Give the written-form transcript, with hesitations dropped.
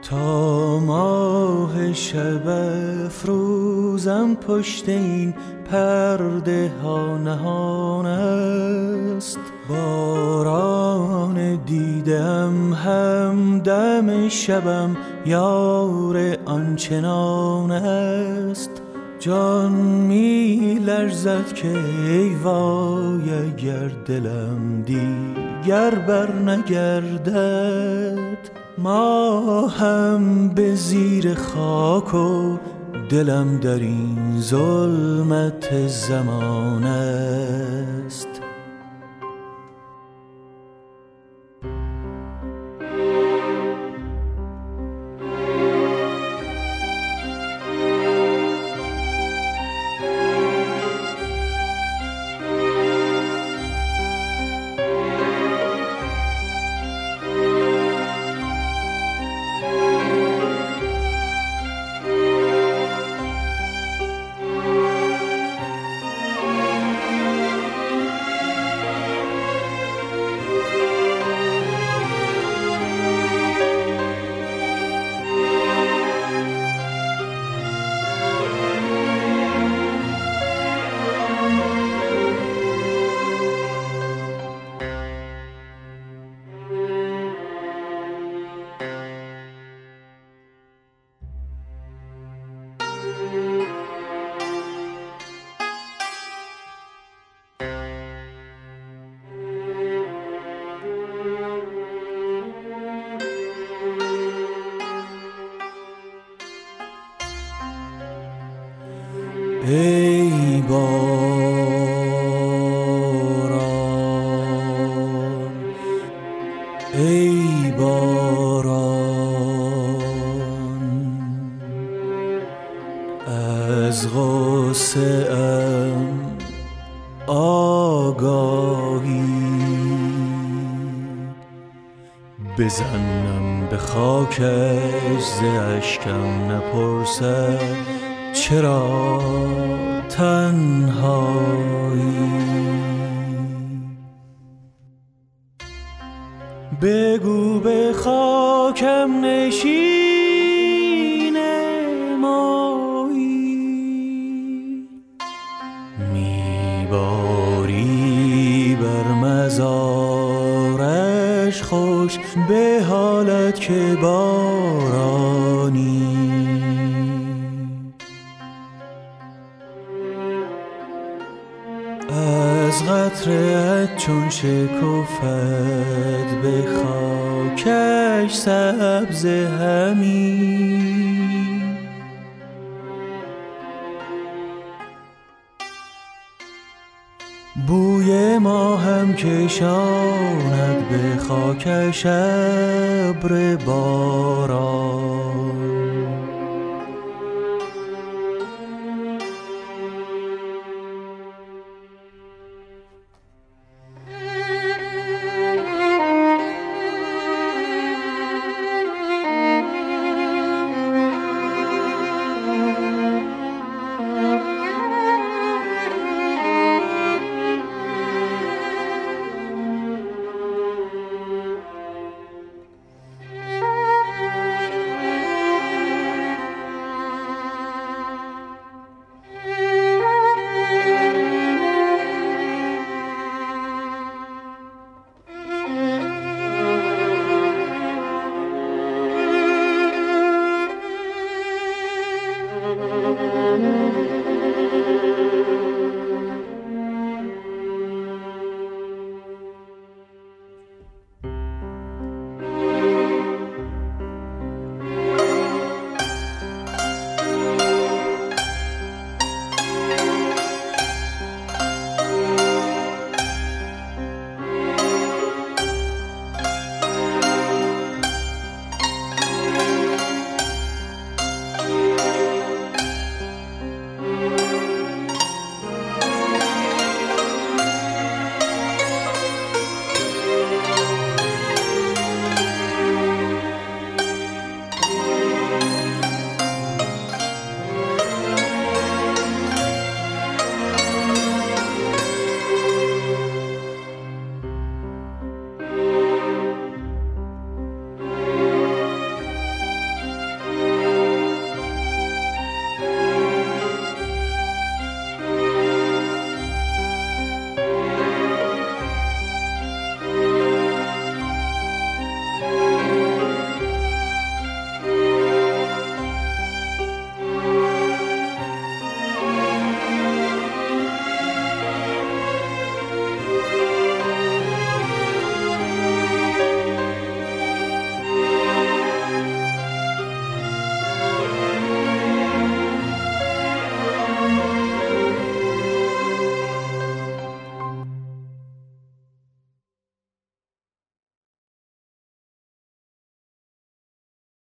تا ماه شب افروزم پشت این پرده ها نهان است. باران دیدم همدم شبم یار آنچنان است. جان می لرزد که ای وای اگر دلم دیگر بر نگردد. ما هم به زیر خاک و دلم در این ظلمت زمان است. ای باران، ای باران، از غصه ام آگاهی بزنم به خاکش ز اشکم نپرسد چرا تنهایی. بگو به خاکم نشین مایی، میباری بر مزارش خوش به حالت که بارانی. از قطره‌ات چون شکفت به خاکش سبز همین، بوی ما هم کشاند به خاکش ابر باران.